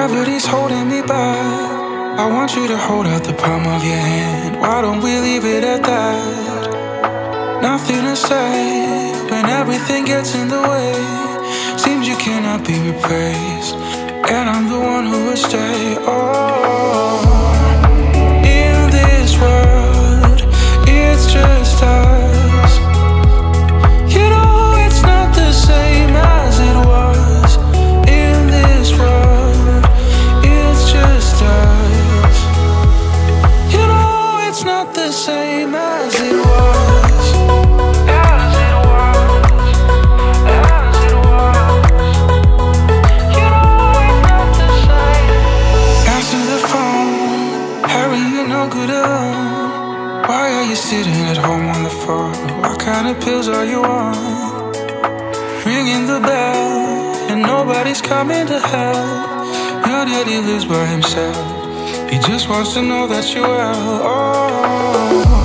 Gravity's holding me back. I want you to hold out the palm of your hand. Why don't we leave it at that? Nothing to say when everything gets in the way. Seems you cannot be replaced, and I'm the one who will stay. Oh, in this world, it's just us. You know it's not the same as it was. In this world, it's just us. You know it's not the same as it was. Why are you sitting at home on the floor? What kind of pills are you on? Ringing the bell and nobody's coming to help. Your daddy lives by himself. He just wants to know that you're well. Oh.